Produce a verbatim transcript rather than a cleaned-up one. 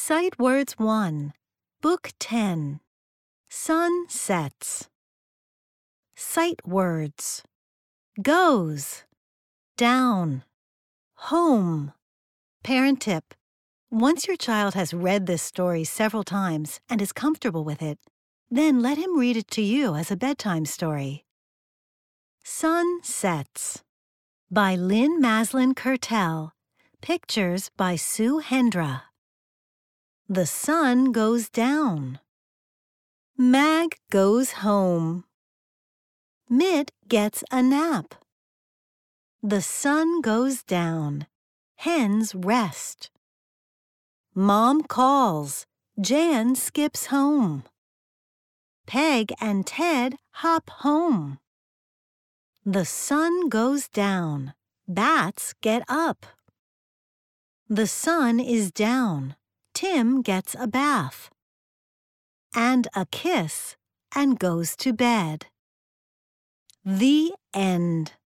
Sight Words one, Book ten. Sun sets. Sight words. Goes. Down. Home. Parent tip. Once your child has read this story several times and is comfortable with it, then let him read it to you as a bedtime story. Sun Sets by Lynn Maslin Curtel. Pictures by Sue Hendra. The sun goes down. Mag goes home. Mitt gets a nap. The sun goes down. Hens rest. Mom calls. Jan skips home. Peg and Ted hop home. The sun goes down. Bats get up. The sun is down. Tim gets a bath and a kiss and goes to bed. The end.